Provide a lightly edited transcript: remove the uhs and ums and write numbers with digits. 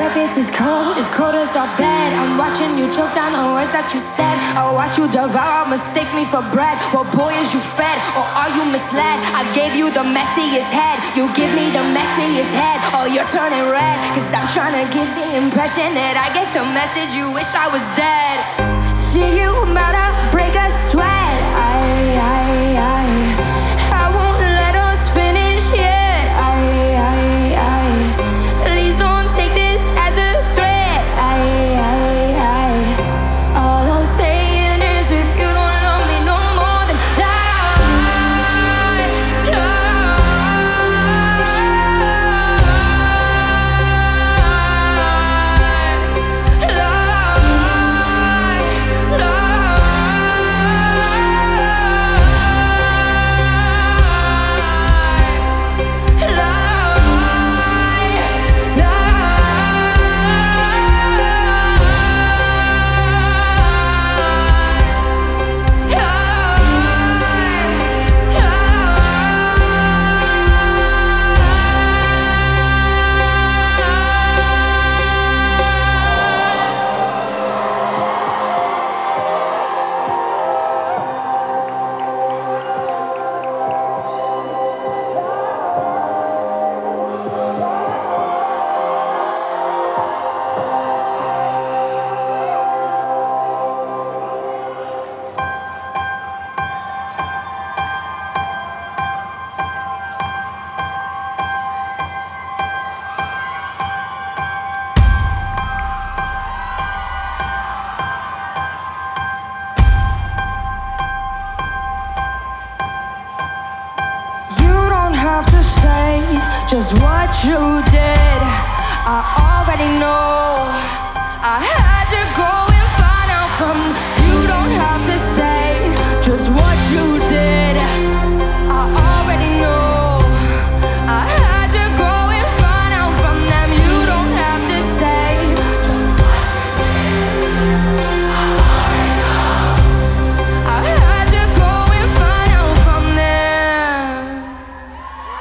It's as cold as our bed. I'm watching you choke down the words that you said. I'll watch you devour, mistake me for bread. Well, boy, is you fed, or are you misled? I gave you the messiest head, you give me the messiest head. Oh, you're turning red, cause I'm trying to give the impression that I get the message, you wish I was dead. See you about to break a sweat. I won't let us finish yet. Please don't take this as a threat. All I'm saying is if you don't love me no more, then lie. Have to say just what you did. I already know. I had to go and find out from you.